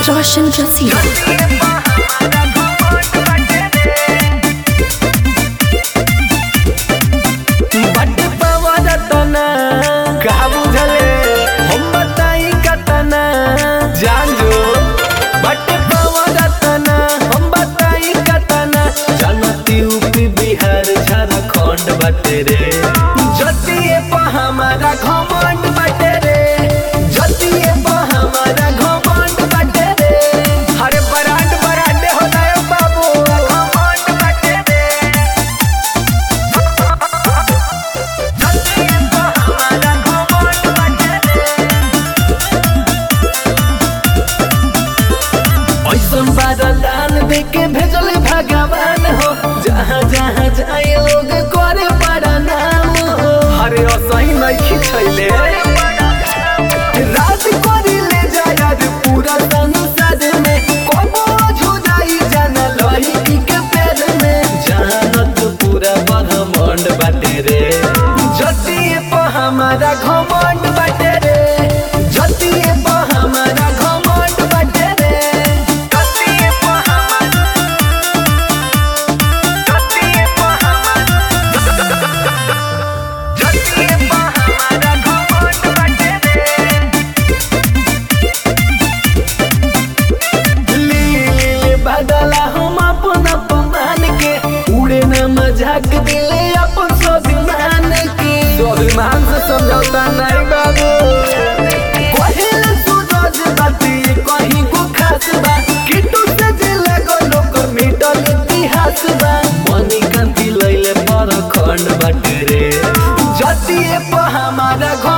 रोशन रसीद। बाटे रे जतिए पे हमारा घमंड बाटे रे, जतिए पे हमारा घमंड बाटे रे। अरे बरांड बरांडे होला है बाबू, घमंड बाटे रे। जतिए पे हमारा घमंड बाटे रे। ऐसन बादलान देके भेजल भगवान हो, जहाँ जहाँ जाए लोग करे बड़ा नाम हो। अरे असही नहीं खिंचैले रात करी ले जाया पूरा संसद में, कबो झुजाई जाना लही के पैर में। जानत पूरा ब्रह्मांड बाटे रे, जतिए पे हमारा घमंड बाटे रे, जतिए पे हमारा घमंड बाटे रे। बदला हम अपना पमान के, उड़े न मजाक दिले अपन स्वाभिमान के। स्वाभिमान से समझौता नहीं बाबू, कहेल सूरज बाती कहीं को खास बा, किटू से जिले गो लोग मिटल इतिहास बा। मनी कांति लैले पर खंड बाटे रे, जतिए पे हमारा